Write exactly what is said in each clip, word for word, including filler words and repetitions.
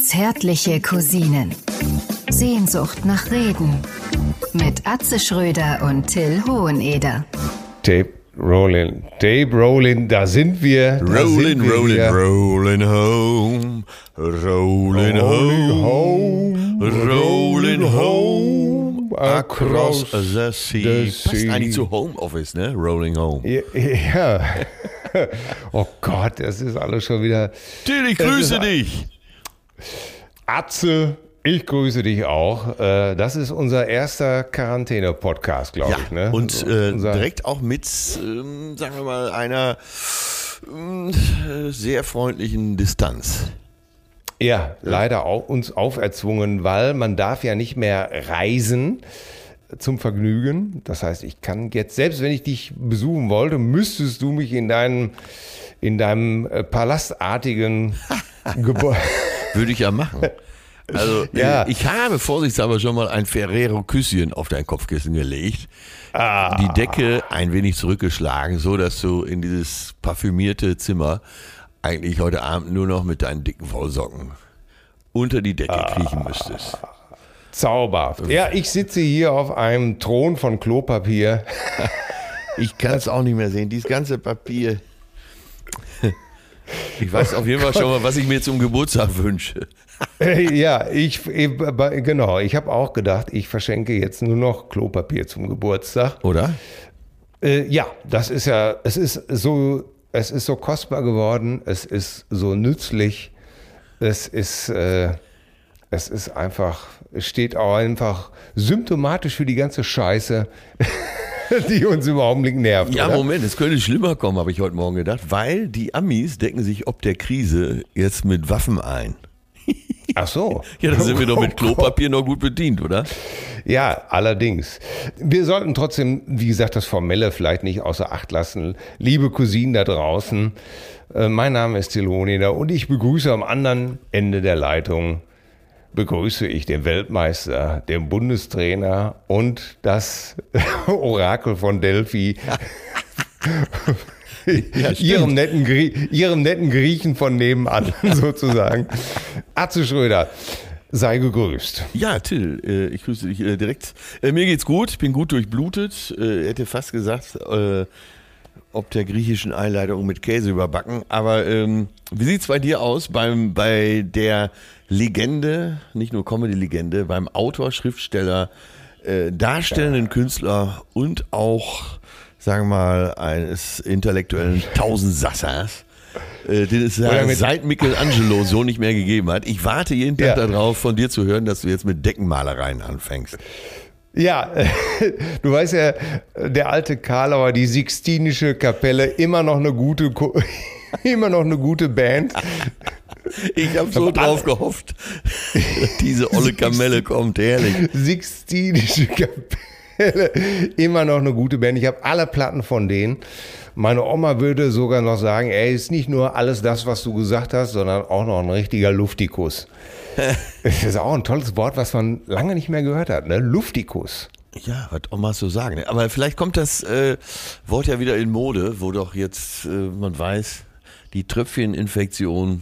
Zärtliche Cousinen. Sehnsucht nach Reden. Mit Atze Schröder und Till Hoheneder. Tape Rollin, Tape Rollin, da sind wir. Rollin, Rollin, Rollin home, Rollin home, Rollin home, across the sea. Passt eigentlich zu Homeoffice, ne? Rolling home. Ja. ja. Oh Gott, das ist alles schon wieder. Till, ich grüße dich. Atze, ich grüße dich auch. Das ist unser erster Quarantäne-Podcast, glaube ja, ich. Ne? Und äh, direkt auch mit, ähm, sagen wir mal, einer äh, sehr freundlichen Distanz. Ja, leider auch uns auferzwungen, weil man darf ja nicht mehr reisen zum Vergnügen. Das heißt, ich kann jetzt, selbst wenn ich dich besuchen wollte, müsstest du mich in deinem, in deinem palastartigen Gebäude... Würde ich ja machen. Also ja. Ich habe vorsichtshalber schon mal ein Ferrero-Küsschen auf dein Kopfkissen gelegt, ah. die Decke ein wenig zurückgeschlagen, so dass du in dieses parfümierte Zimmer eigentlich heute Abend nur noch mit deinen dicken Wollsocken unter die Decke ah. kriechen müsstest. Zauberhaft. Ja, ich sitze hier auf einem Thron von Klopapier. Ich kann es auch nicht mehr sehen, dieses ganze Papier. Ich weiß auf jeden Fall schon mal, was ich mir zum Geburtstag wünsche. Ja, ich genau. Ich habe auch gedacht, ich verschenke jetzt nur noch Klopapier zum Geburtstag. Oder? Äh, ja, das ist ja, es ist so, es ist so kostbar geworden. Es ist so nützlich. Es ist, äh, es ist einfach, es steht auch einfach symptomatisch für die ganze Scheiße, die uns im Augenblick nervt. Ja, oder? Moment, es könnte schlimmer kommen, habe ich heute Morgen gedacht, weil die Amis decken sich ob der Krise jetzt mit Waffen ein. Ach so. Ja, dann sind wir doch mit Klopapier noch gut bedient, oder? Ja, allerdings. Wir sollten trotzdem, wie gesagt, das Formelle vielleicht nicht außer Acht lassen. Liebe Cousinen da draußen, äh, mein Name ist Till Hoheneder und ich begrüße am anderen Ende der Leitung begrüße ich den Weltmeister, den Bundestrainer und das Orakel von Delphi, ja, ihrem, netten, ihrem netten Griechen von nebenan sozusagen. Atze Schröder, sei gegrüßt. Ja, Till, äh, ich grüße dich äh, direkt. Äh, mir geht's gut, ich bin gut durchblutet. Äh, hätte fast gesagt, äh, ob der griechischen Einleitung mit Käse überbacken. Aber ähm, wie sieht's bei dir aus beim bei der Legende, nicht nur Comedy-Legende, beim Autor, Schriftsteller, äh, darstellenden ja. Künstler und auch, sagen wir mal, eines intellektuellen Tausendsassers, äh, den es ja seit Michelangelo so nicht mehr gegeben hat. Ich warte jeden Tag ja. darauf, von dir zu hören, dass du jetzt mit Deckenmalereien anfängst. Ja, du weißt ja, der alte Karlauer, die Sixtinische Kapelle, immer noch eine gute, immer noch eine gute Band. Ich habe so drauf gehofft, diese olle Kamelle kommt, herrlich. Sixtinische Kapelle, immer noch eine gute Band. Ich habe alle Platten von denen. Meine Oma würde sogar noch sagen, ey, ist nicht nur alles das, was du gesagt hast, sondern auch noch ein richtiger Luftikus. Das ist auch ein tolles Wort, was man lange nicht mehr gehört hat, ne? Luftikus. Ja, was Omas so sagen. Ne? Aber vielleicht kommt das äh, Wort ja wieder in Mode, wo doch jetzt, äh, man weiß, die Tröpfcheninfektion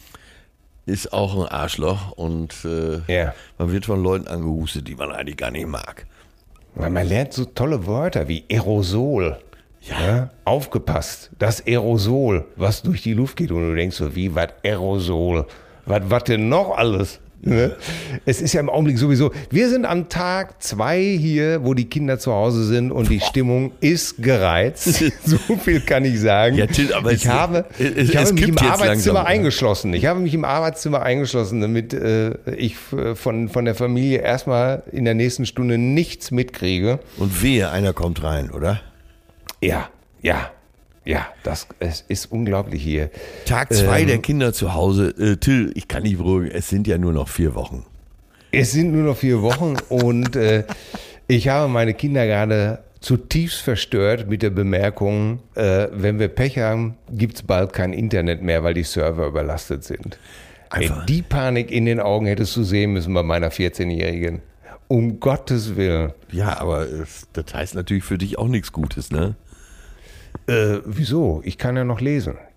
ist auch ein Arschloch und äh, yeah. man wird von Leuten angehustet, die man eigentlich gar nicht mag. Man lernt so tolle Wörter wie Aerosol. Ja. Ja, aufgepasst, das Aerosol, was durch die Luft geht und du denkst so, wie, was Aerosol? Was, was denn noch alles? Ne? Es ist ja im Augenblick sowieso, wir sind am Tag zwei hier, wo die Kinder zu Hause sind und die Stimmung ist gereizt. So viel kann ich sagen. Ja, Till, aber ich es, habe, es, ich habe es mich im Arbeitszimmer langsam, eingeschlossen. Ich habe mich im Arbeitszimmer eingeschlossen, damit äh, ich von, von der Familie erstmal in der nächsten Stunde nichts mitkriege. Und wehe, einer kommt rein, oder? Ja, ja. Ja, das es ist unglaublich hier. Tag zwei ähm, der Kinder zu Hause. Äh, Till, ich kann nicht beruhigen, es sind ja nur noch vier Wochen. Es sind nur noch vier Wochen und äh, ich habe meine Kinder gerade zutiefst verstört mit der Bemerkung, äh, wenn wir Pech haben, gibt es bald kein Internet mehr, weil die Server überlastet sind. Ey, die Panik in den Augen hättest du sehen müssen bei meiner vierzehnjährigen. Um Gottes Willen. Ja, aber das heißt natürlich für dich auch nichts Gutes, ne? Äh, wieso? Ich kann ja noch lesen.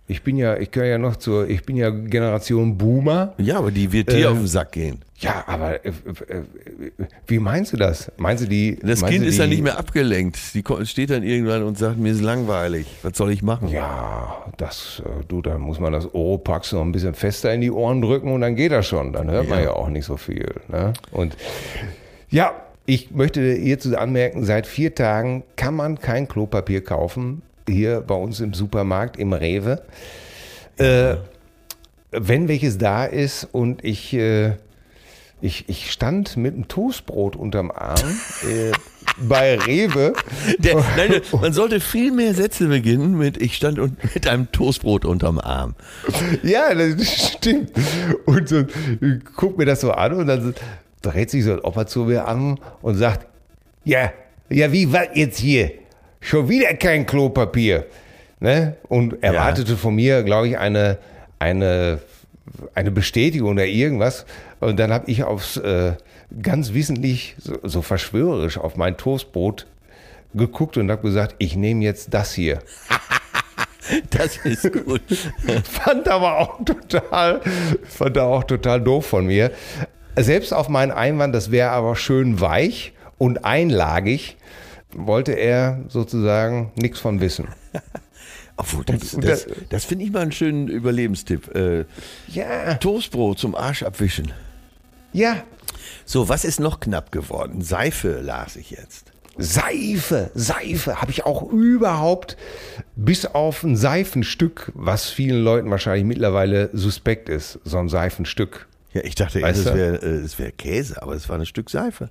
Ich bin ja, ich gehöre ja noch zur, ich bin ja Generation Boomer. Ja, aber die wird dir Äh, auf den Sack gehen. Ja, aber äh, äh, wie meinst du das? Meinst du die? Das meinst Kind du ist die, dann nicht mehr abgelenkt. Die ko- steht dann irgendwann und sagt, mir ist langweilig. Was soll ich machen? Ja, das, äh, du, dann muss man das Oropax noch ein bisschen fester in die Ohren drücken und dann geht das schon. Dann hört man Ja. ja auch nicht so viel. Ne? Und ja, ich möchte hierzu anmerken, seit vier Tagen kann man kein Klopapier kaufen, hier bei uns im Supermarkt, im Rewe. Äh, wenn welches da ist und ich, äh, ich, ich stand mit einem Toastbrot unterm Arm äh, bei Rewe. Der, nein, man sollte viel mehr Sätze beginnen mit ich stand und, mit einem Toastbrot unterm Arm. Ja, das stimmt. Und so, guck mir das so an und dann dreht sich so ein Opa zu mir an und sagt, ja, ja, wie was jetzt hier? Schon wieder kein Klopapier. Ne? Und erwartete ja. von mir, glaube ich, eine, eine, eine Bestätigung oder irgendwas. Und dann habe ich aufs, äh, ganz wissentlich, so, so verschwörerisch auf mein Toastbrot geguckt und habe gesagt, ich nehme jetzt das hier. Das ist gut. Fand aber auch total, fand er auch total doof von mir. Selbst auf meinen Einwand, das wäre aber schön weich und einlagig, wollte er sozusagen nichts von wissen. Obwohl, das, das, das finde ich mal einen schönen Überlebenstipp. Äh, ja. Toastbrot zum Arsch abwischen. Ja. So, was ist noch knapp geworden? Seife las ich jetzt. Seife, Seife habe ich auch überhaupt, bis auf ein Seifenstück, was vielen Leuten wahrscheinlich mittlerweile suspekt ist, so ein Seifenstück. Ja, ich dachte, Weißt das du? wäre äh, das wär Käse, aber es war ein Stück Seife.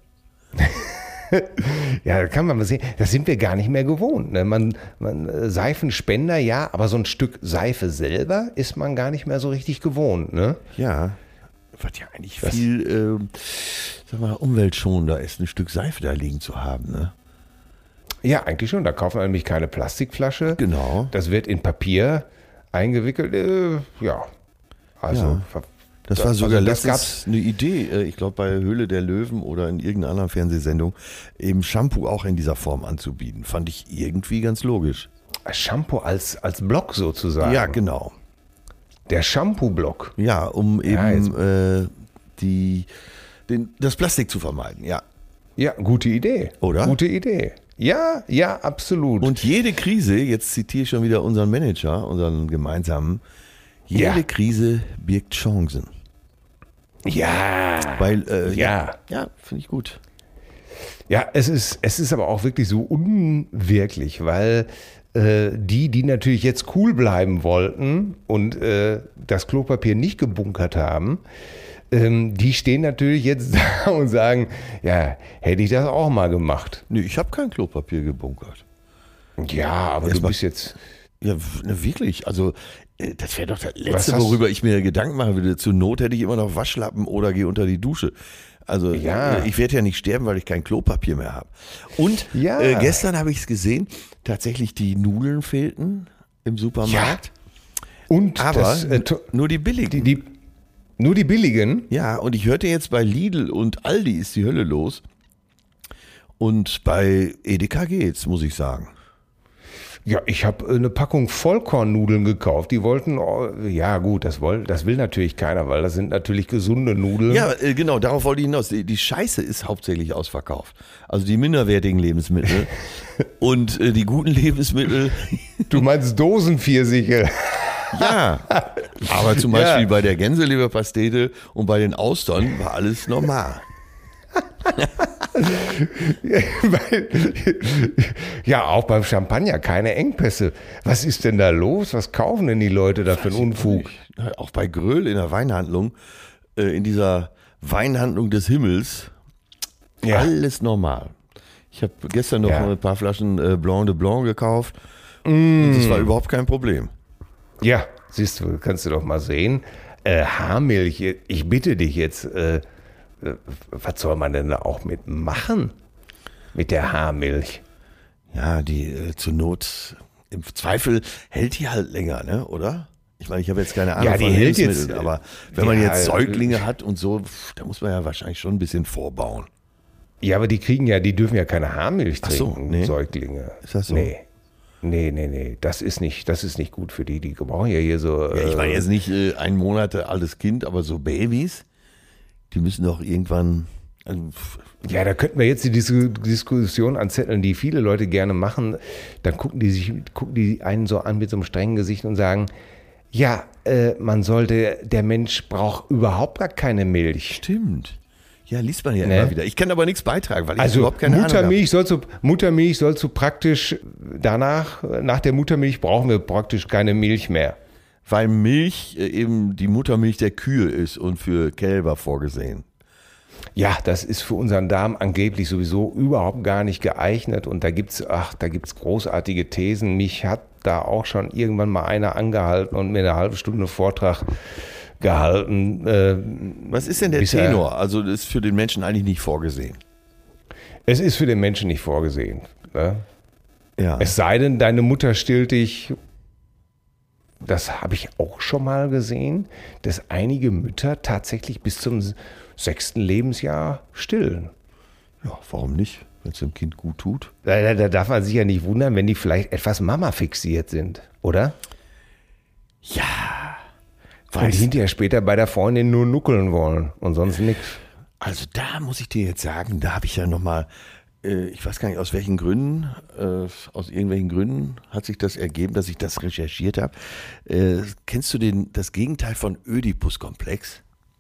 Ja, da kann man mal sehen, das sind wir gar nicht mehr gewohnt. Ne? Man, man, äh, Seifenspender, ja, aber so ein Stück Seife selber ist man gar nicht mehr so richtig gewohnt. Ne? Ja, was ja eigentlich Das- viel ähm, sag mal, umweltschonender ist, ein Stück Seife da liegen zu haben. Ne? Ja, eigentlich schon. Da kaufen wir nämlich keine Plastikflasche. Genau. Das wird in Papier eingewickelt. Äh, ja, also... Ja. ver- Das war sogar also das letztens eine Idee, äh, ich glaube bei Höhle der Löwen oder in irgendeiner anderen Fernsehsendung, eben Shampoo auch in dieser Form anzubieten. Fand ich irgendwie ganz logisch. Shampoo als, als Block sozusagen. Ja, genau. Der Shampoo-Block. Ja, um Ja, eben äh, die, den, das Plastik zu vermeiden, ja. Ja, gute Idee. Oder? Gute Idee. Ja, ja, absolut. Und jede Krise, jetzt zitiere ich schon wieder unseren Manager, unseren gemeinsamen, jede Ja. Krise birgt Chancen. ja. Weil, äh, Ja. ja, finde ich gut. Ja, es ist, es ist aber auch wirklich so unwirklich, weil äh, die, die natürlich jetzt cool bleiben wollten und äh, das Klopapier nicht gebunkert haben, ähm, die stehen natürlich jetzt da und sagen, ja, hätte ich das auch mal gemacht. Nee, ich habe kein Klopapier gebunkert. Ja, aber Erst du mal- bist jetzt... Ja, w- ne, wirklich. Also, äh, das wäre doch das Was Letzte, hast- worüber ich mir Gedanken machen würde. Zur Not hätte ich immer noch Waschlappen oder gehe unter die Dusche. Also, Ja. äh, ich werde ja nicht sterben, weil ich kein Klopapier mehr habe. Und Ja. äh, gestern habe ich es gesehen, tatsächlich die Nudeln fehlten im Supermarkt. Und Aber das, äh, to- nur die billigen. die, die, nur die billigen. Ja, und ich hörte jetzt bei Lidl und Aldi ist die Hölle los. Und bei Edeka geht's, muss ich sagen. Ja, ich habe eine Packung Vollkornnudeln gekauft. Die wollten, oh, ja gut, das, woll, das will natürlich keiner, weil das sind natürlich gesunde Nudeln. Ja, äh, genau, darauf wollte ich hinaus. Die, die Scheiße ist hauptsächlich ausverkauft. Also die minderwertigen Lebensmittel und äh, die guten Lebensmittel, Du meinst Dosenpfirsiche. ja. Aber zum Ja. Beispiel bei der Gänseleberpastete und bei den Austern war alles normal. Weil- ja, auch beim Champagner keine Engpässe. Was ist denn da los? Was kaufen denn die Leute da für einen Unfug? Auch bei Gröll in der Weinhandlung, äh, in dieser Weinhandlung des Himmels, Ja. alles normal. Ich habe gestern noch Ja. ein paar Flaschen äh, Blanc de Blanc gekauft. Und das war überhaupt kein Problem. Ja, siehst du, kannst du doch mal sehen. Äh, Haarmilch, ich bitte dich jetzt, äh, äh, was soll man denn da auch mit machen? Mit der Haarmilch? Ja, die äh, zur Not, im Zweifel hält die halt länger, ne? Oder? Ich meine, ich habe jetzt keine Ahnung Ja, die von hält Lebensmitteln, jetzt, aber wenn man ja, jetzt Säuglinge hat und so, pff, da muss man ja wahrscheinlich schon ein bisschen vorbauen. Ja, aber die kriegen ja, die dürfen ja keine Haarmilch Ach so, trinken, nee. Säuglinge. Ist das so? Nee. Nee, nee, nee, das ist nicht, das ist nicht gut für die. Die brauchen ja hier so. Ja, ich meine äh, jetzt nicht äh, ein Monat altes Kind, aber so Babys, die müssen doch irgendwann. Also, Ja, da könnten wir jetzt die Dis- Diskussion anzetteln, die viele Leute gerne machen. Dann gucken die sich, gucken die einen so an mit so einem strengen Gesicht und sagen, ja, äh, man sollte, der Mensch braucht überhaupt gar keine Milch. stimmt. Ja, liest man ja Ne? immer wieder. Ich kann aber nichts beitragen, weil ich Also überhaupt keine Ahnung habe. Muttermilch sollst du, Muttermilch sollst du praktisch danach, nach der Muttermilch brauchen wir praktisch keine Milch mehr. Weil Milch äh, eben die Muttermilch der Kühe ist und für Kälber vorgesehen. Ja, das ist für unseren Darm angeblich sowieso überhaupt gar nicht geeignet und da gibt's, ach, da gibt's großartige Thesen. Mich hat da auch schon irgendwann mal einer angehalten und mir eine halbe Stunde Vortrag gehalten. Äh, Was ist denn der Bisher- Tenor? Also das ist für den Menschen eigentlich nicht vorgesehen. es ist für den Menschen nicht vorgesehen. Ne? Ja. Es sei denn, deine Mutter stillt dich, das habe ich auch schon mal gesehen, dass einige Mütter tatsächlich bis zum sechsten Lebensjahr stillen. Ja, warum nicht, wenn es dem Kind gut tut? Da, da, da darf man sich ja nicht wundern, wenn die vielleicht etwas Mama fixiert sind, oder? Ja. Und Weiß, hinterher später bei der Freundin nur nuckeln wollen und sonst nichts. also da muss ich dir jetzt sagen, da habe ich ja nochmal, äh, ich weiß gar nicht aus welchen Gründen, äh, aus irgendwelchen Gründen hat sich das ergeben, dass ich das recherchiert habe. Äh, kennst du den, das Gegenteil von Ödipus-Komplex?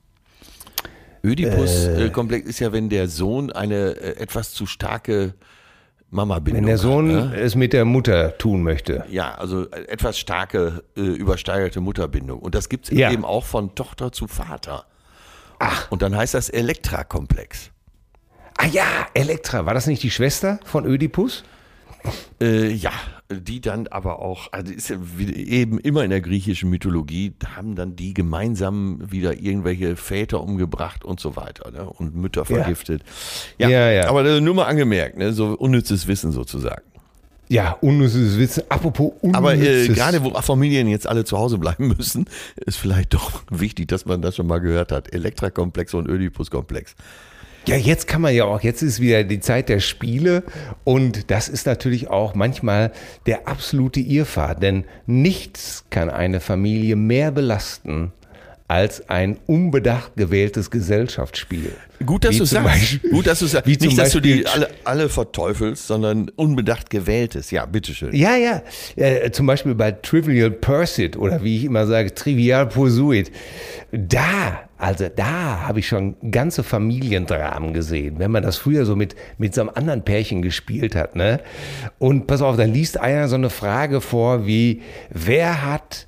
Ödipus-Komplex ist ja, wenn der Sohn eine äh, etwas zu starke Mama-Bindung Wenn der Sohn hat. Ne? es mit der Mutter tun möchte. Ja, also äh, etwas starke, äh, übersteigerte Mutterbindung. Und das gibt es Ja. eben auch von Tochter zu Vater. Ach. Und dann heißt das Elektra-Komplex. Ah ja, Elektra, war das nicht die Schwester von Ödipus? Äh, ja, die dann aber auch, also ist ja wie eben immer in der griechischen Mythologie, da haben dann die gemeinsam wieder irgendwelche Väter umgebracht und so weiter, ne? Und Mütter vergiftet. Ja, Ja, ja. aber äh, nur mal angemerkt, ne? So unnützes Wissen sozusagen. Ja, unnützes Wissen. Apropos unnützes. Aber äh, gerade wo Familien jetzt alle zu Hause bleiben müssen, ist vielleicht doch wichtig, dass man das schon mal gehört hat. Elektra-Komplex und Ödipus-Komplex. Ja, jetzt kann man ja auch, jetzt ist wieder die Zeit der Spiele und das ist natürlich auch manchmal der absolute Irrfahrt, denn nichts kann eine Familie mehr belasten als ein unbedacht gewähltes Gesellschaftsspiel. Gut, dass Wie du zum sagst. Beispiel- Gut, dass du sagst. wie zum Nicht, dass du die Beispiel- alle, alle verteufelst, sondern unbedacht gewähltes. Ja, bitteschön. Ja, ja, äh, zum Beispiel bei Trivial Pursuit oder wie ich immer sage, Trivial Pursuit. Da, also da habe ich schon ganze Familiendramen gesehen, wenn man das früher so mit, mit so einem anderen Pärchen gespielt hat, ne? Und pass auf, dann liest einer so eine Frage vor wie, wer hat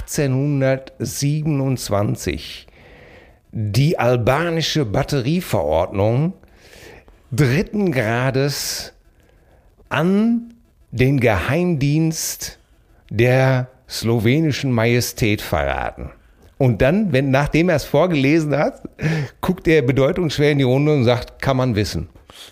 achtzehnhundertsiebenundzwanzig die albanische Batterieverordnung dritten Grades an den Geheimdienst der slowenischen Majestät verraten. Und dann, wenn, nachdem er es vorgelesen hat, guckt er bedeutungsschwer in die Runde und sagt, kann man wissen.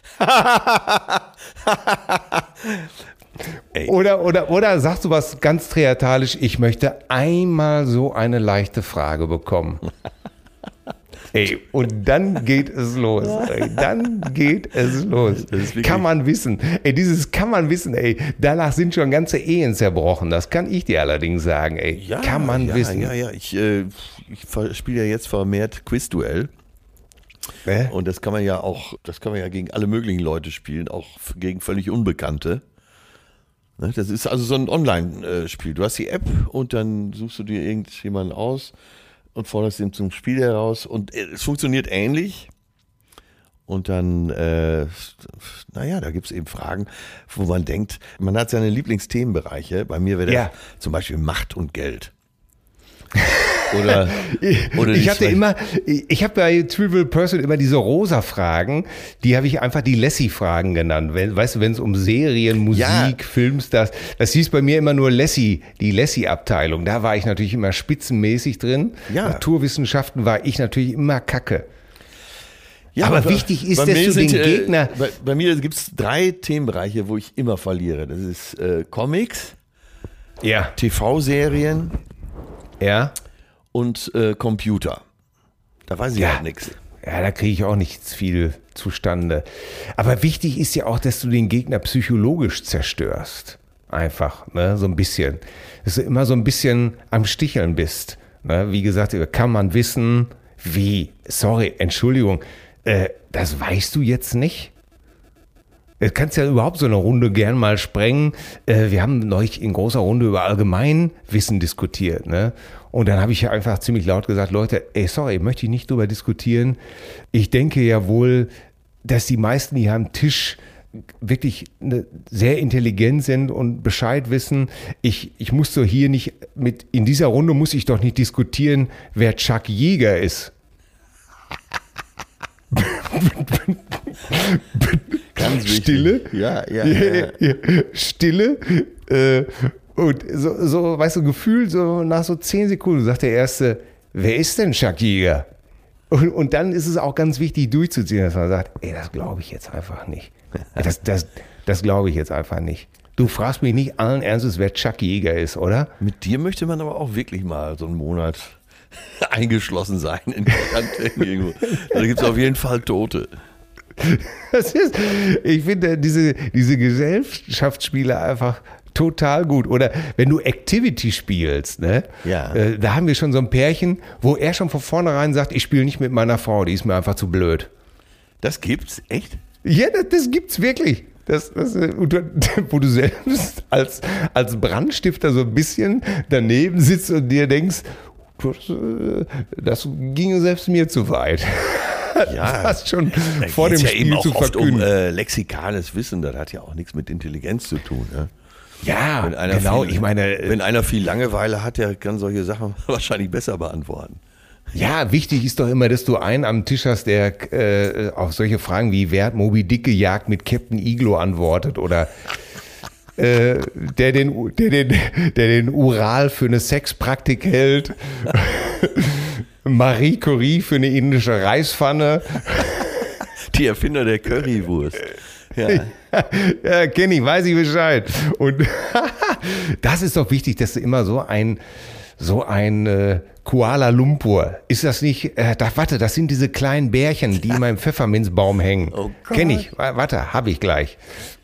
Oder, oder, oder sagst du was ganz theatralisch, ich möchte einmal so eine leichte Frage bekommen. Ey, und dann geht es los. Ey, dann geht es los. Kann man wissen. Ey, dieses kann man wissen, ey, danach sind schon ganze Ehen zerbrochen. Das kann ich dir allerdings sagen, ey. Ja, kann man ja, wissen. Ja, ja, ich, äh, ich spiele ja jetzt vermehrt Quizduell. Äh? Und das kann man ja auch, das kann man ja gegen alle möglichen Leute spielen, auch gegen völlig Unbekannte. Ne, das ist also so ein Online-Spiel. Du hast die App und dann suchst du dir irgendjemanden aus und forderst ihn zum Spiel heraus. Und es funktioniert ähnlich. Und dann, äh, naja, da gibt es eben Fragen, wo man denkt, man hat seine Lieblingsthemenbereiche. Bei mir wäre das Ja. zum Beispiel Macht und Geld. Oder, oder ich die hatte Schwäche- immer, ich habe bei Trivial Pursuit immer diese rosa Fragen, die habe ich einfach die Lassie-Fragen genannt. Wenn, weißt du, wenn es um Serien, Musik, Ja. Filmstars, das hieß bei mir immer nur Lassie, die Lassie-Abteilung. Da war ich natürlich immer spitzenmäßig drin. Ja. Naturwissenschaften war ich natürlich immer kacke. Ja, Aber bei- wichtig ist, bei dass mir du sind, den äh, Gegner- Bei, bei mir gibt es drei Themenbereiche, wo ich immer verliere. Das ist äh, Comics, Ja. T V-Serien Ja. und äh, Computer. Da weiß ich Ja. halt nichts. Ja, da kriege ich auch nichts viel zustande. Aber wichtig ist ja auch, dass du den Gegner psychologisch zerstörst. einfach, ne? So ein bisschen. Dass du immer so ein bisschen am Sticheln bist. Ne? Wie gesagt, kann man wissen, wie, sorry, Entschuldigung, äh, das weißt du jetzt nicht? Du kannst ja überhaupt so eine Runde gern mal sprengen. Äh, wir haben neulich in großer Runde über Allgemeinwissen diskutiert, ne? Und dann habe ich ja einfach ziemlich laut gesagt, Leute, ey, sorry, möchte ich nicht drüber diskutieren. Ich denke ja wohl, dass die meisten hier am Tisch wirklich ne, sehr intelligent sind und Bescheid wissen. Ich, ich muss doch hier nicht mit, in dieser Runde muss ich doch nicht diskutieren, wer Chuck Yeager ist. Ganz wichtig. Stille. Ja, ja, ja. ja. Stille. Äh, und so, so, weißt du, Gefühl, so nach so zehn Sekunden sagt der Erste, wer ist denn Chuck Yeager? Und, und dann ist es auch ganz wichtig durchzuziehen, dass man sagt, ey, das glaube ich jetzt einfach nicht. Das, das, das glaube ich jetzt einfach nicht. Du fragst mich nicht allen Ernstes, wer Chuck Yeager ist, oder? Mit dir möchte man aber auch wirklich mal so einen Monat eingeschlossen sein in irgendwo. Da gibt es auf jeden Fall Tote. Das ist, ich finde diese, diese Gesellschaftsspiele einfach total gut. Oder wenn du Activity spielst, ne? Ja. Äh, da haben wir schon so ein Pärchen, wo er schon von vornherein sagt, ich spiele nicht mit meiner Frau, die ist mir einfach zu blöd. Das gibt's? Echt? Ja, das, das gibt's wirklich. Das, das, wo du selbst als, als Brandstifter so ein bisschen daneben sitzt und dir denkst, das, das ginge selbst mir zu weit. Ja, fast schon da vor dem ja Spiel eben auch zu oft verkünden. um äh, lexikales Wissen, das hat ja auch nichts mit Intelligenz zu tun. Ne? Ja, Wenn einer genau. viel, ich meine, wenn einer viel Langeweile hat, der kann solche Sachen wahrscheinlich besser beantworten. ja, wichtig ist doch immer, dass du einen am Tisch hast, der äh, auf solche Fragen wie wer hat Moby Dick gejagt mit Captain Iglo antwortet oder äh, der, den, der, den, der den Ural für eine Sexpraktik hält. Marie Curie für eine indische Reispfanne. Die Erfinder der Currywurst. Ja, ja kenne ich, weiß ich Bescheid. Und das ist doch wichtig, dass du immer so ein, so ein äh, Kuala Lumpur, ist das nicht, äh, da, warte, das sind diese kleinen Bärchen, die immer im Pfefferminzbaum hängen. Oh Gott. Kenn ich, warte, hab ich gleich.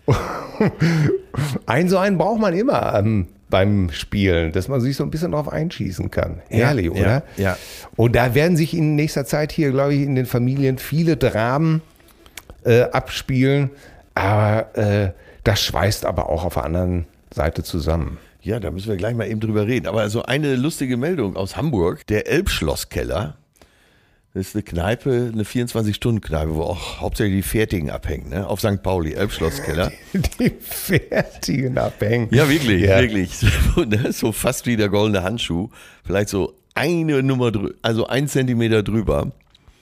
Ein so einen braucht man immer ähm, beim Spielen, dass man sich so ein bisschen drauf einschießen kann. Herrlich, ja, oder? Ja. Und da werden sich in nächster Zeit hier, glaube ich, in den Familien viele Dramen äh, abspielen. Aber äh, das schweißt aber auch auf der anderen Seite zusammen. Ja, da müssen wir gleich mal eben drüber reden. Aber so eine lustige Meldung aus Hamburg. Der Elbschlosskeller, das ist eine Kneipe, eine vierundzwanzig-Stunden-Kneipe, wo auch hauptsächlich die Fertigen abhängen, ne? Auf Sankt Pauli, Elbschlosskeller. Die Fertigen abhängen. Ja, wirklich, ja. wirklich. So fast wie der goldene Handschuh. Vielleicht so eine Nummer, drü- also ein Zentimeter drüber.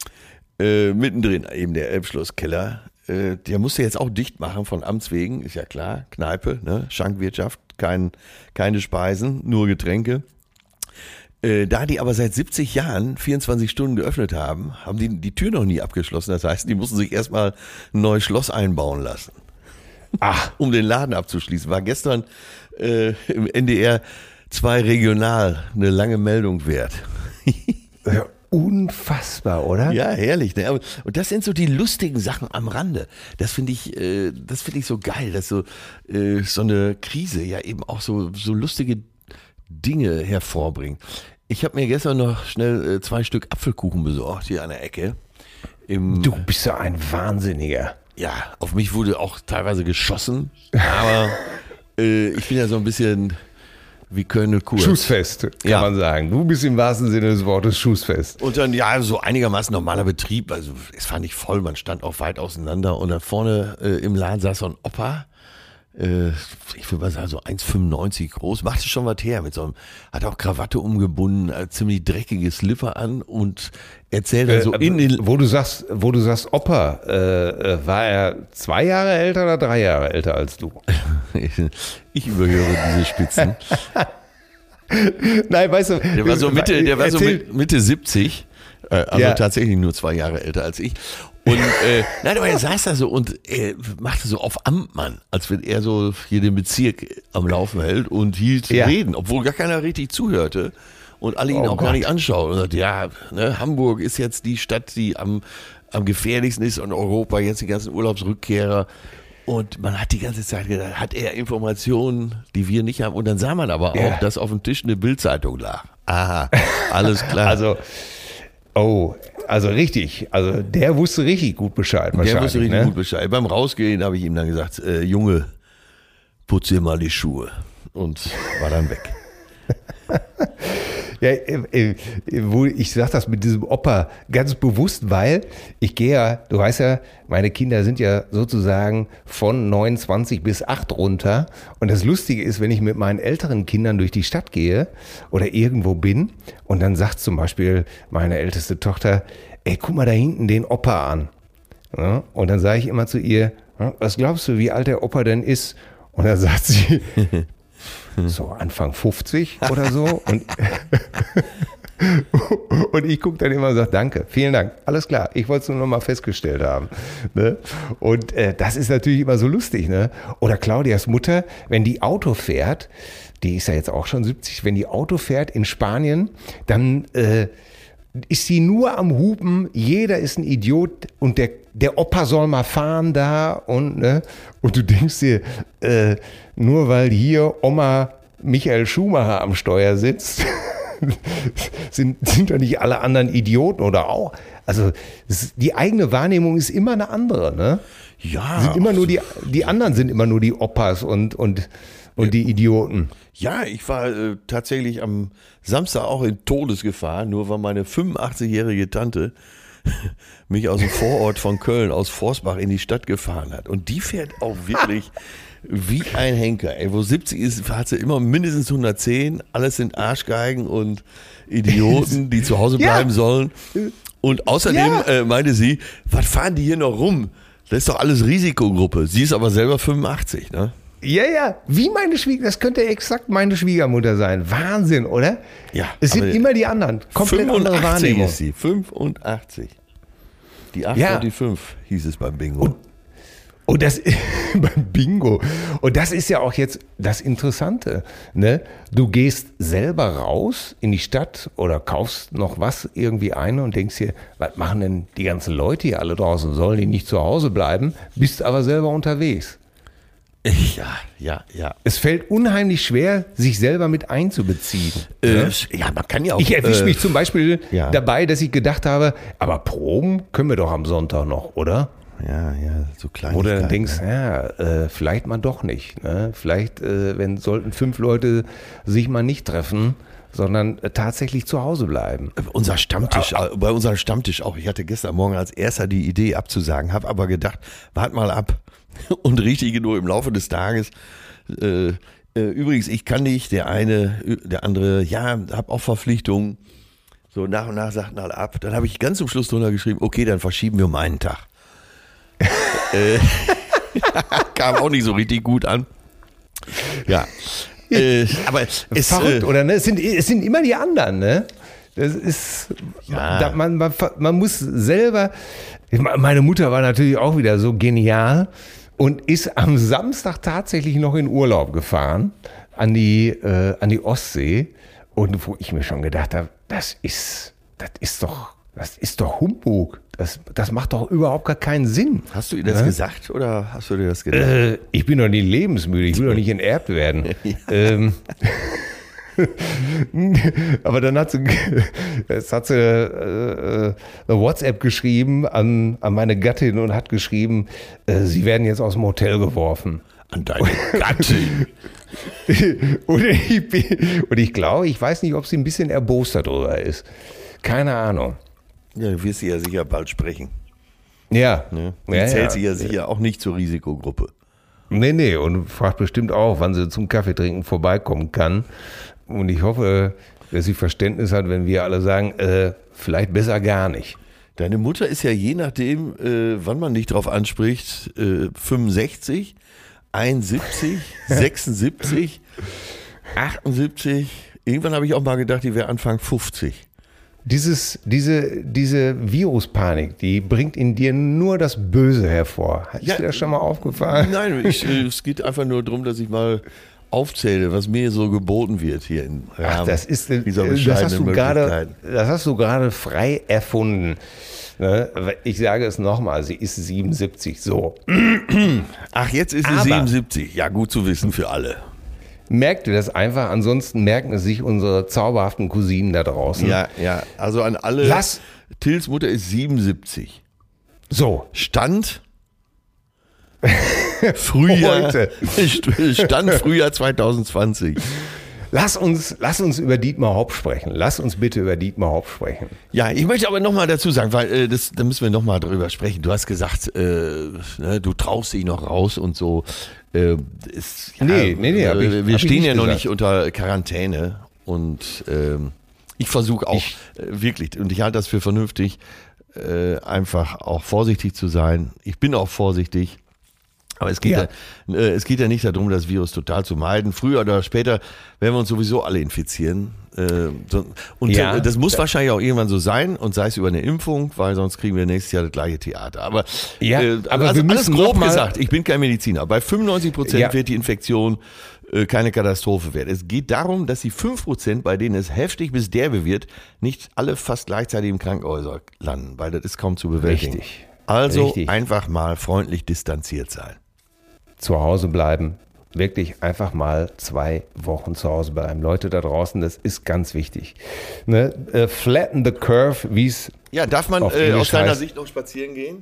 Äh, mittendrin eben der Elbschlosskeller. Äh, der musste jetzt auch dicht machen von Amts wegen, ist ja klar. Kneipe, ne? Schankwirtschaft, kein, keine Speisen, nur Getränke. Äh, da die aber seit siebzig Jahren vierundzwanzig Stunden geöffnet haben, haben die die Tür noch nie abgeschlossen. Das heißt, die mussten sich erstmal ein neues Schloss einbauen lassen. Ach, Um den Laden abzuschließen. War gestern äh, im N D R zwei regional eine lange Meldung wert. ja, unfassbar, oder? Ja, herrlich. Ne? Aber- Und das sind so die lustigen Sachen am Rande. Das finde ich, äh, das finde ich so geil, dass so, äh, so eine Krise ja eben auch so, so lustige Dinge hervorbringt. Ich habe mir gestern noch schnell äh, zwei Stück Apfelkuchen besorgt, hier an der Ecke. Im, Du bist ja ein Wahnsinniger. Ja, auf mich wurde auch teilweise geschossen, aber äh, ich bin ja so ein bisschen wie Colonel Kurz. Schussfest, kann Ja. man sagen. Du bist im wahrsten Sinne des Wortes Schussfest. Und dann, ja, so einigermaßen normaler Betrieb, also es war nicht voll, man stand auch weit auseinander und da vorne äh, im Laden saß so ein Opa, äh, ich würde mal sagen so eins Komma fünfundneunzig groß, machte schon was her mit so einem, hat auch Krawatte umgebunden, äh, ziemlich dreckige Slipper an und erzählt dann so Äh, in den... wo du sagst, wo du sagst, Opa, äh, äh, war er zwei Jahre älter oder drei Jahre älter als du? Ich überhöre diese Spitzen. Nein, weißt du, Der war so Mitte, der war so erzähl- mit, Mitte siebzig, äh, also Ja. tatsächlich nur zwei Jahre älter als ich. Und äh, nein, aber er saß da so und äh, machte so auf Amtmann, als wenn er so hier den Bezirk am Laufen hält und hielt Ja. Reden, obwohl gar keiner richtig zuhörte und alle ihn Oh auch gar Gott. nicht anschauen. Und sagt, ja, ne, Hamburg ist jetzt die Stadt, die am, am gefährlichsten ist in Europa, jetzt die ganzen Urlaubsrückkehrer. Und man hat die ganze Zeit gedacht, hat er Informationen, die wir nicht haben. Und dann sah man aber auch, Ja. dass auf dem Tisch eine Bildzeitung lag. Aha, alles klar. Also, oh, also richtig. Also der wusste richtig gut Bescheid wahrscheinlich. Der wusste richtig ne? gut Bescheid. Beim Rausgehen habe ich ihm dann gesagt, äh, Junge, putz dir mal die Schuhe. Und war dann weg. Ja, äh, äh, wo ich sage das mit diesem Opa ganz bewusst, weil ich gehe ja, du weißt ja, meine Kinder sind ja sozusagen von neunundzwanzig bis acht runter. Und das Lustige ist, wenn ich mit meinen älteren Kindern durch die Stadt gehe oder irgendwo bin und dann sagt zum Beispiel meine älteste Tochter, ey, guck mal da hinten den Opa an. Ja, und dann sage ich immer zu ihr, was glaubst du, wie alt der Opa denn ist? Und dann sagt sie, so Anfang fünfzig oder so. Und, und ich gucke dann immer und sage, danke, vielen Dank, alles klar, ich wollte es nur noch mal festgestellt haben. Ne? Und äh, das ist natürlich immer so lustig. Ne? Oder Claudias Mutter, wenn die Auto fährt, die ist ja jetzt auch schon siebzig, wenn die Auto fährt in Spanien, dann äh, ist sie nur am Hupen, jeder ist ein Idiot und der, der Opa soll mal fahren da und, ne, und du denkst dir, äh, nur weil hier Oma Michael Schumacher am Steuer sitzt, sind, sind doch nicht alle anderen Idioten oder auch. Also es, die eigene Wahrnehmung ist immer eine andere. Ne? Ja. Sind immer nur die, die anderen sind immer nur die Opas und, und, und die Idioten. Ja, ich war äh, tatsächlich am Samstag auch in Todesgefahr, nur weil meine fünfundachtzigjährige Tante mich aus dem Vorort von Köln, aus Forsbach in die Stadt gefahren hat. Und die fährt auch wirklich wie ein Henker. Ey, wo siebzig ist, hat sie immer mindestens hundertzehn. Alles sind Arschgeigen und Idioten, die zu Hause bleiben Ja. sollen. Und außerdem Ja. äh, meinte sie, was fahren die hier noch rum? Das ist doch alles Risikogruppe. Sie ist aber selber fünfundachtzig, ne? Ja, ja, wie meine Schwieger, das könnte exakt meine Schwiegermutter sein. Wahnsinn, oder? Ja, es sind aber immer die anderen. Komplett andere Wahrnehmung. ist sie. fünfundachtzig. Die acht Ja. und die fünf hieß es beim Bingo. Und das beim Bingo. Und das ist ja auch jetzt das Interessante. Ne? Du gehst selber raus in die Stadt oder kaufst noch was irgendwie ein und denkst dir, was machen denn die ganzen Leute hier alle draußen? Sollen die nicht zu Hause bleiben? Bist aber selber unterwegs. Ja, ja, ja. Es fällt unheimlich schwer, sich selber mit einzubeziehen. Äh, ja, man kann ja auch. Ich erwische äh, mich zum Beispiel ja. dabei, dass ich gedacht habe, aber Proben können wir doch am Sonntag noch, oder? Ja, ja, so klein. Wo du dann denkst, ja, äh, vielleicht mal doch nicht. Ne? Vielleicht äh, wenn, sollten fünf Leute sich mal nicht treffen, sondern äh, tatsächlich zu Hause bleiben. Unser Stammtisch, äh, bei unserem Stammtisch auch. Ich hatte gestern Morgen als erster die Idee abzusagen, habe aber gedacht, wart mal ab. Und richtig nur im Laufe des Tages. Äh, äh, übrigens, ich kann nicht, der eine, der andere, ja, hab auch Verpflichtungen. So nach und nach sagten alle ab. Dann habe ich ganz zum Schluss drunter geschrieben, okay, dann verschieben wir meinen Tag. äh, kam auch nicht so richtig gut an. Ja. Äh, aber es Verrückt, äh, oder? Ne? Es, sind, es sind immer die anderen, ne? Das ist, Ja. da, man, man, man muss selber, meine Mutter war natürlich auch wieder so genial und ist am Samstag tatsächlich noch in Urlaub gefahren an die, äh, an die Ostsee und wo ich mir schon gedacht habe, das ist, das ist doch, das ist doch Humbug. Das, das macht doch überhaupt gar keinen Sinn. hast du ihr das Ja? gesagt oder hast du dir das gedacht? Äh, ich bin doch nicht lebensmüde, ich will doch nicht enterbt werden. ähm, aber dann hat sie, jetzt hat sie äh, eine WhatsApp geschrieben an, an meine Gattin und hat geschrieben, äh, sie werden jetzt aus dem Hotel geworfen. An deine Gattin. und, ich bin, und ich glaube, ich weiß nicht, ob sie ein bisschen erbost darüber ist. Keine Ahnung. Ja, du wirst sie ja sicher bald sprechen. Ja. Ne? Die ja, zählt ja. sie ja sicher auch nicht zur Risikogruppe. Nee, nee, und fragt bestimmt auch, wann sie zum Kaffeetrinken vorbeikommen kann. Und ich hoffe, dass sie Verständnis hat, wenn wir alle sagen, äh, vielleicht besser gar nicht. Deine Mutter ist ja je nachdem, äh, wann man dich drauf anspricht, äh, fünfundsechzig, einundsiebzig, sechsundsiebzig, achtundsiebzig. Irgendwann habe ich auch mal gedacht, die wäre Anfang fünfzig. Dieses, diese, diese Viruspanik, die bringt in dir nur das Böse hervor. Hat Ja. dir das schon mal aufgefallen? Nein, ich, äh, es geht einfach nur darum, dass ich mal aufzähle, was mir so geboten wird hier in Ach, das ist, dieser das bescheidenen hast du gerade, Möglichkeiten. das hast du gerade frei erfunden. Ne? Ich sage es nochmal, sie ist siebenundsiebzig. So. Ach, jetzt ist sie Aber- siebenundsiebzig. Ja, gut zu wissen für alle. Merkt ihr das einfach? Ansonsten merken es sich unsere zauberhaften Cousinen da draußen. Ja, ja. Also an alle. Lass- Tills Mutter ist siebenundsiebzig. So. Stand Frühjahr. Heute. Stand Frühjahr zwanzig zwanzig. Lass uns, lass uns über Dietmar Hopp sprechen. Lass uns bitte über Dietmar Hopp sprechen. Ja, ich möchte aber nochmal dazu sagen, weil äh, das, da müssen wir nochmal drüber sprechen. Du hast gesagt, äh, ne, du traust dich noch raus und so. Äh, ist, ja, Nee, nee, nee, hab ich- äh, wir hab ich stehen nicht ja noch gesagt. nicht unter Quarantäne und ähm, ich versuche auch Ich- äh, wirklich, und ich halte das für vernünftig, äh, einfach auch vorsichtig zu sein. Ich bin auch vorsichtig. Aber es geht ja. Ja. Ja, äh, es geht ja nicht darum, das Virus total zu meiden. Früher oder später werden wir uns sowieso alle infizieren. Äh, so, und Ja. äh, das muss wahrscheinlich auch irgendwann so sein und sei es über eine Impfung, weil sonst kriegen wir nächstes Jahr das gleiche Theater. Aber, Ja, äh, aber also wir alles müssen grob noch mal- gesagt, ich bin kein Mediziner. Bei fünfundneunzig Prozent Ja. wird die Infektion äh, keine Katastrophe werden. Es geht darum, dass die fünf Prozent, bei denen es heftig bis derbe wird, nicht alle fast gleichzeitig im Krankenhäuser landen, weil das ist kaum zu bewältigen. Richtig. Also Richtig. einfach mal freundlich distanziert sein. Zu Hause bleiben. Wirklich einfach mal zwei Wochen zu Hause bleiben. Leute da draußen, das ist ganz wichtig. Ne? Äh, flatten the curve, wie es Ja, darf man auf äh, Englisch aus deiner heißt. Sicht noch spazieren gehen?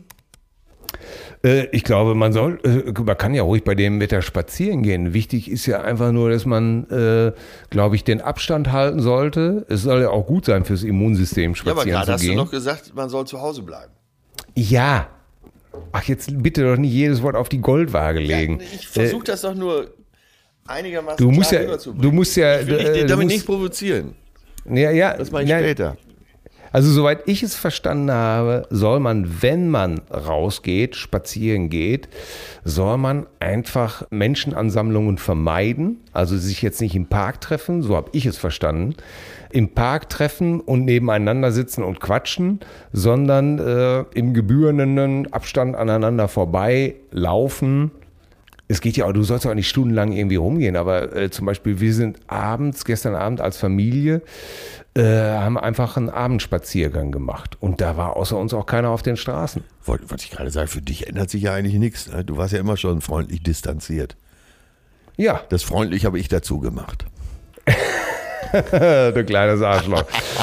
Äh, ich glaube, man soll, äh, man kann ja ruhig bei dem Wetter spazieren gehen. Wichtig ist ja einfach nur, dass man, äh, glaube ich, den Abstand halten sollte. Es soll ja auch gut sein fürs Immunsystem, Ja, aber spazieren gerade zu hast du gehen. noch gesagt, man soll zu Hause bleiben. Ja. Ach, jetzt bitte doch nicht jedes Wort auf die Goldwaage legen. Ich versuche das doch nur einigermaßen Du musst klar ja, rüberzubringen. du musst ja, Ich will dich äh, du damit musst- nicht provozieren. ja, ja, Das mache ich ja, später. Also soweit ich es verstanden habe, soll man, wenn man rausgeht, spazieren geht, soll man einfach Menschenansammlungen vermeiden, also sich jetzt nicht im Park treffen, so habe ich es verstanden, im Park treffen und nebeneinander sitzen und quatschen, sondern äh, im gebührenden Abstand aneinander vorbei laufen. Es geht ja auch, du sollst ja auch nicht stundenlang irgendwie rumgehen, aber äh, zum Beispiel, wir sind abends, gestern Abend als Familie, äh, haben einfach einen Abendspaziergang gemacht. Und da war außer uns auch keiner auf den Straßen. Wollte, wollte ich gerade sagen, für dich ändert sich ja eigentlich nichts. Ne? Du warst ja immer schon freundlich distanziert. Ja, Das freundlich habe ich dazu gemacht. du kleines Arschloch.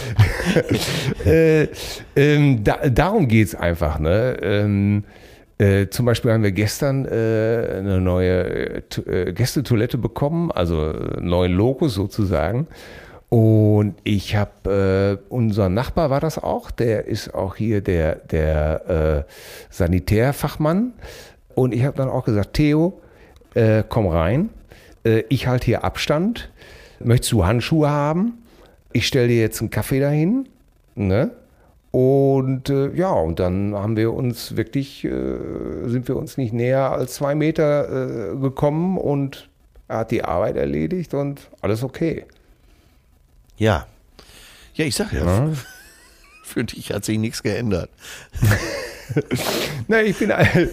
äh, ähm, da, darum geht's einfach, ne? Ähm, Äh, zum Beispiel haben wir gestern äh, eine neue äh, Gästetoilette bekommen, also einen neuen Lokus sozusagen. Und ich habe, äh, unser Nachbar war das auch, der ist auch hier der, der äh, Sanitärfachmann. Und ich habe dann auch gesagt, Theo, äh, komm rein, äh, ich halte hier Abstand. Möchtest du Handschuhe haben? Ich stelle dir jetzt einen Kaffee dahin, ne? Und äh, ja, und dann haben wir uns wirklich, äh, sind wir uns nicht näher als zwei Meter äh, gekommen und er hat die Arbeit erledigt und alles okay. Ja. Ja, ich sag ja, Ja. für dich hat sich nichts geändert. Na, ich bin ein,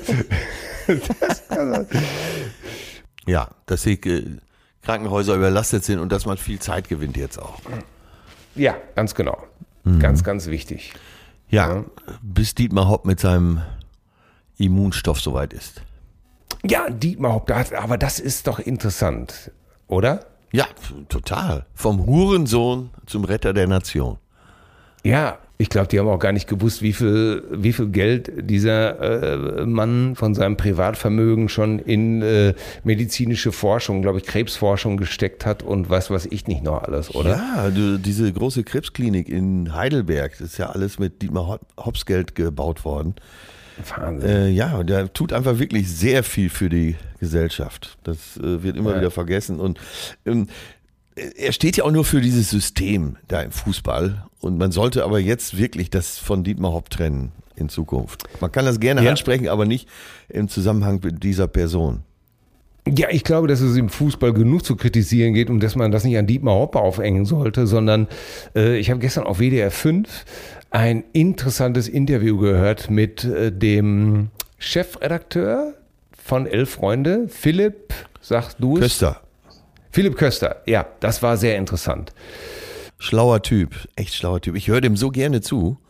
Ja, dass die äh, Krankenhäuser überlastet sind und dass man viel Zeit gewinnt jetzt auch. ja, ganz genau. Ganz, ganz wichtig. Ja, Ja. bis Dietmar Hopp mit seinem Immunstoff soweit ist. Ja, Dietmar Hopp, das- aber das ist doch interessant, oder? Ja, total. Vom Hurensohn zum Retter der Nation. Ja, ich glaube, die haben auch gar nicht gewusst, wie viel, wie viel Geld dieser äh, Mann von seinem Privatvermögen schon in äh, medizinische Forschung, glaube ich, Krebsforschung gesteckt hat und was weiß ich nicht noch alles, oder? Ja, du, diese große Krebsklinik in Heidelberg, das ist ja alles mit Dietmar Hopp- Hopps Geld gebaut worden. Wahnsinn. Äh, ja, der tut einfach wirklich sehr viel für die Gesellschaft. Das äh, wird immer Ja. wieder vergessen. Und ähm, er steht ja auch nur für dieses System da im Fußball. Und man sollte aber jetzt wirklich das von Dietmar Hopp trennen in Zukunft. Man kann das gerne Ja. ansprechen, aber nicht im Zusammenhang mit dieser Person. Ja, ich glaube, dass es im Fußball genug zu kritisieren geht und dass man das nicht an Dietmar Hopp aufhängen sollte, sondern äh, ich habe gestern auf W D R fünf ein interessantes Interview gehört mit äh, dem Chefredakteur von Elf Freunde, Philipp, sagst du es? Köster, Philipp Köster, ja, das war sehr interessant. schlauer Typ, echt schlauer Typ. Ich höre dem so gerne zu.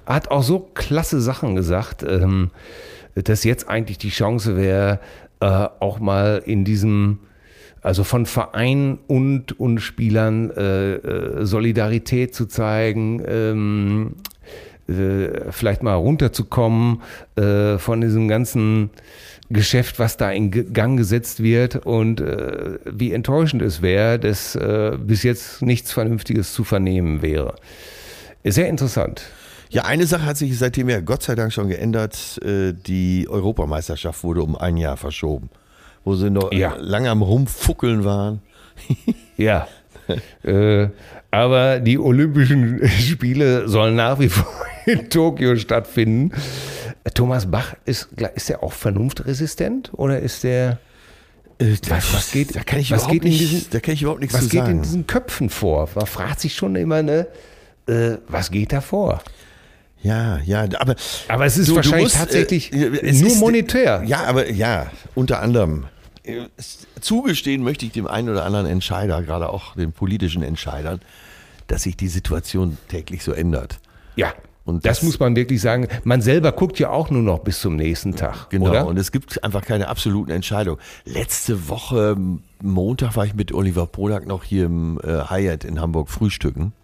hat auch so klasse Sachen gesagt, ähm, dass jetzt eigentlich die Chance wäre, äh, auch mal in diesem, also von Verein und, und Spielern äh, äh, Solidarität zu zeigen, ähm, äh, vielleicht mal runterzukommen äh, von diesem ganzen Geschäft, was da in Gang gesetzt wird und äh, wie enttäuschend es wäre, dass äh, bis jetzt nichts Vernünftiges zu vernehmen wäre. Sehr interessant. Ja, eine Sache hat sich seitdem ja Gott sei Dank schon geändert. Die Europameisterschaft wurde um ein Jahr verschoben, wo sie noch ja. lange am Rumfuckeln waren. Ja, äh, aber die Olympischen Spiele sollen nach wie vor in Tokio stattfinden. Thomas Bach, ist, ist der auch vernunftresistent oder ist der... Äh, was, was geht, da kann ich was überhaupt geht in nicht, diesen, da kann ich überhaupt nichts was zu geht sagen. in diesen Köpfen vor? Man fragt sich schon immer, ne, äh, was geht da vor? Ja, ja, aber... Aber es ist du, wahrscheinlich du musst, tatsächlich äh, es nur ist, monetär. Ja, aber ja, unter anderem. Zugestehen möchte ich dem einen oder anderen Entscheider, gerade auch den politischen Entscheidern, dass sich die Situation täglich so ändert. Ja, und das, das muss man wirklich sagen. Man selber guckt ja auch nur noch bis zum nächsten Tag, genau, oder? Und es gibt einfach keine absoluten Entscheidungen. Letzte Woche, Montag, war ich mit Oliver Polak noch hier im äh, Hyatt in Hamburg frühstücken.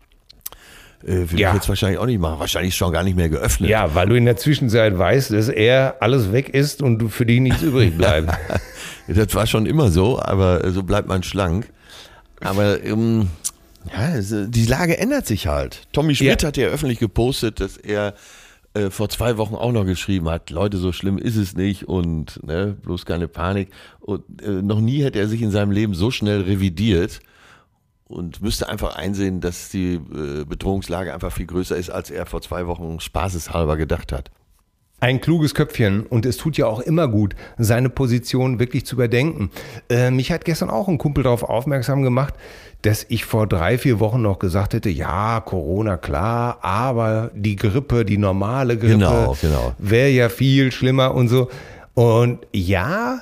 Äh, will ja. ich jetzt wahrscheinlich auch nicht machen. Wahrscheinlich schon gar nicht mehr geöffnet. Ja, weil du in der Zwischenzeit weißt, dass er alles weg ist und du für dich nichts übrig bleibt. Das war schon immer so, aber so bleibt man schlank. Aber ähm, ja, die Lage ändert sich halt. Tommy Schmidt ja. hat ja öffentlich gepostet, dass er äh, vor zwei Wochen auch noch geschrieben hat, Leute, so schlimm ist es nicht und ne, bloß keine Panik. Und äh, noch nie hätte er sich in seinem Leben so schnell revidiert. Und müsste einfach einsehen, dass die äh, Bedrohungslage einfach viel größer ist, als er vor zwei Wochen spaßeshalber gedacht hat. Ein kluges Köpfchen und es tut ja auch immer gut, seine Position wirklich zu überdenken. Äh, mich hat gestern auch ein Kumpel darauf aufmerksam gemacht, dass ich vor drei, vier Wochen noch gesagt hätte, ja, Corona, klar, aber die Grippe, die normale Grippe genau, genau. wäre ja viel schlimmer und so. Und ja,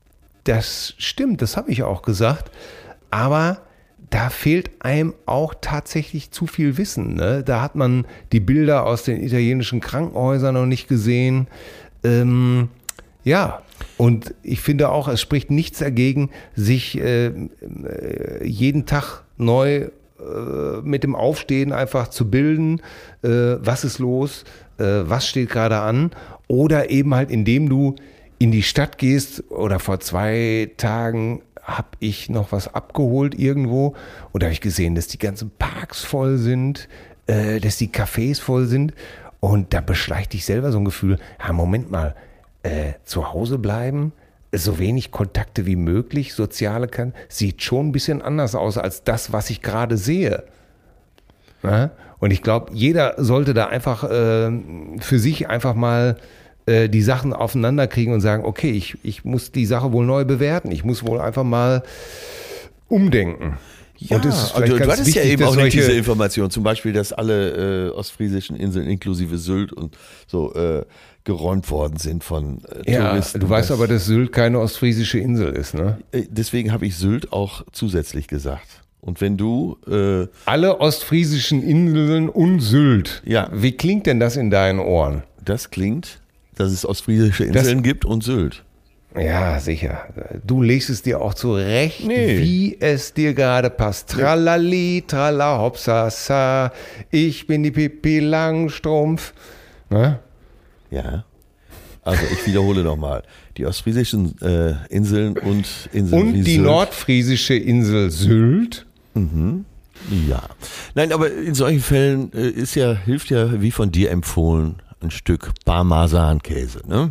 das stimmt, das habe ich auch gesagt, aber da fehlt einem auch tatsächlich zu viel Wissen. Ne? Da hat man die Bilder aus den italienischen Krankenhäusern noch nicht gesehen. Ähm, ja, und ich finde auch, es spricht nichts dagegen, sich äh, jeden Tag neu äh, mit dem Aufstehen einfach zu bilden. Äh, was ist los? Äh, was steht gerade an? Oder eben halt, indem du in die Stadt gehst oder vor zwei Tagen habe ich noch was abgeholt irgendwo und da habe ich gesehen, dass die ganzen Parks voll sind, äh, dass die Cafés voll sind und da beschleicht dich selber so ein Gefühl, ja, Moment mal, äh, zu Hause bleiben, so wenig Kontakte wie möglich, soziale kann, sieht schon ein bisschen anders aus als das, was ich gerade sehe. Ja? Und ich glaube, jeder sollte da einfach äh, für sich einfach mal die Sachen aufeinander kriegen und sagen, okay, ich, ich muss die Sache wohl neu bewerten. Ich muss wohl einfach mal umdenken. Ja, und das ist also, du hattest wichtig, ja eben auch nicht solche, diese Information, zum Beispiel, dass alle äh, ostfriesischen Inseln inklusive Sylt und so äh, geräumt worden sind von äh, ja, Touristen. Du weißt aber, dass Sylt keine ostfriesische Insel ist, ne? Deswegen habe ich Sylt auch zusätzlich gesagt. Und wenn du... Äh, alle ostfriesischen Inseln und Sylt. Ja. Wie klingt denn das in deinen Ohren? Das klingt... dass es ostfriesische Inseln das, gibt und Sylt. Ja, sicher. Du legst es dir auch zurecht, nee. wie es dir gerade passt. Tralali, trala, hopsasa, ich bin die Pippi Langstrumpf. Ne? Ja. Also ich wiederhole nochmal. Die ostfriesischen äh, Inseln und Inseln Und wie die Sylt. nordfriesische Insel Sylt. Mhm. Ja. Nein, aber in solchen Fällen äh, ist ja, hilft ja, wie von dir empfohlen, ein Stück Parmesankäse, ne?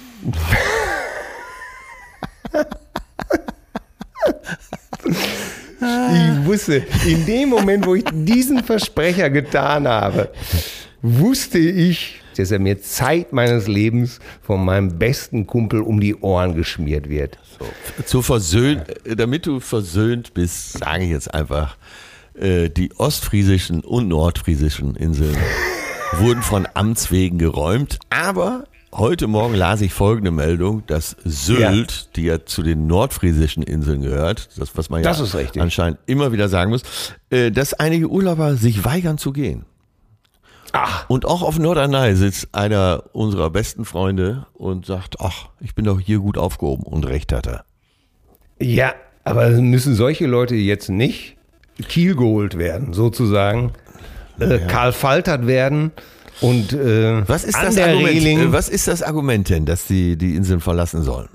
Ich wusste, in dem Moment, wo ich diesen Versprecher getan habe, wusste ich, dass er mir Zeit meines Lebens von meinem besten Kumpel um die Ohren geschmiert wird. So, zu versöhnt, damit du versöhnt bist, sage ich jetzt einfach, äh, die ostfriesischen und nordfriesischen Inseln wurden von Amts wegen geräumt, aber heute Morgen las ich folgende Meldung, dass Sylt, ja. die ja zu den nordfriesischen Inseln gehört, das was man das ja anscheinend immer wieder sagen muss, dass einige Urlauber sich weigern zu gehen. Ach. Und auch auf Norderney sitzt einer unserer besten Freunde und sagt, ach, ich bin doch hier gut aufgehoben. Und recht hat er. Ja, aber müssen solche Leute jetzt nicht Kiel geholt werden, sozusagen, äh, ja. Karl Faltert werden und äh, was ist an das der Argument, Reling, was ist das Argument denn, dass die die Inseln verlassen sollen?